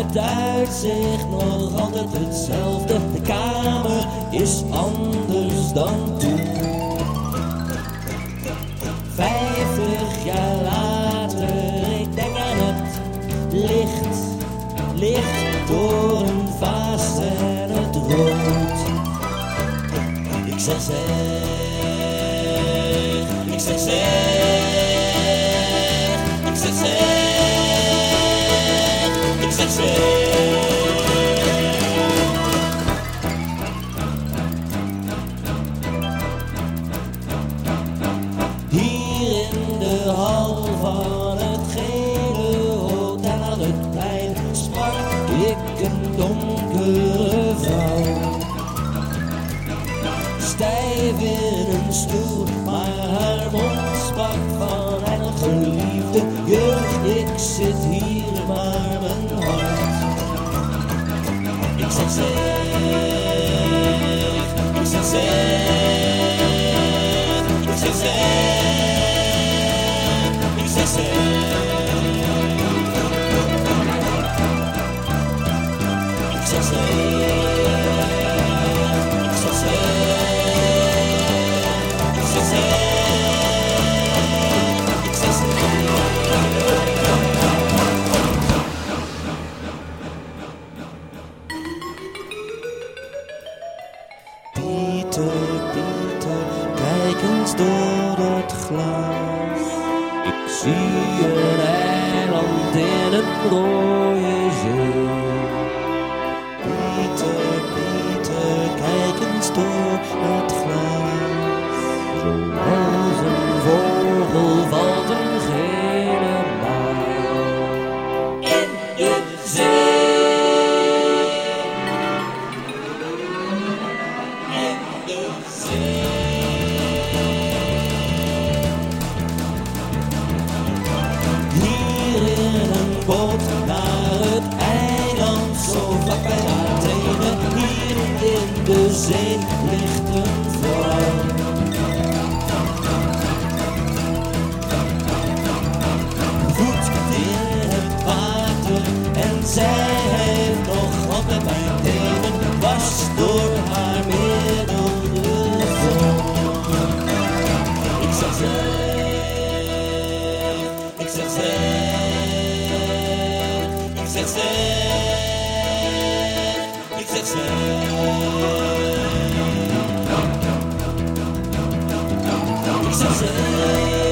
het uitzicht nog altijd hetzelfde. De kamer is anders dan toen. 50 jaar later, ik denk aan het licht door een vaas en het rood. Ik zeg hier in de hal van het gele hotel aan het plein sprak ik een donkere vrouw. Stijf in een stoel, maar haar mond sprak van heilige liefde. Jeugd, ik zit hier, maar mijn hart. Ik zeg Pieter, kijk eens door het glas. Ik zie een eiland in een rode zee. Pieter, kijk eens door het glas. Zoals een vogel valt een gele bal in de zee. Hier in een boot naar het eiland, zo vlak bij Athene. Hier in de zee ligt een vrouw. Voet in het water en zij heeft nog altijd mijn tenen. Was door haar middel de zon. Ik zeg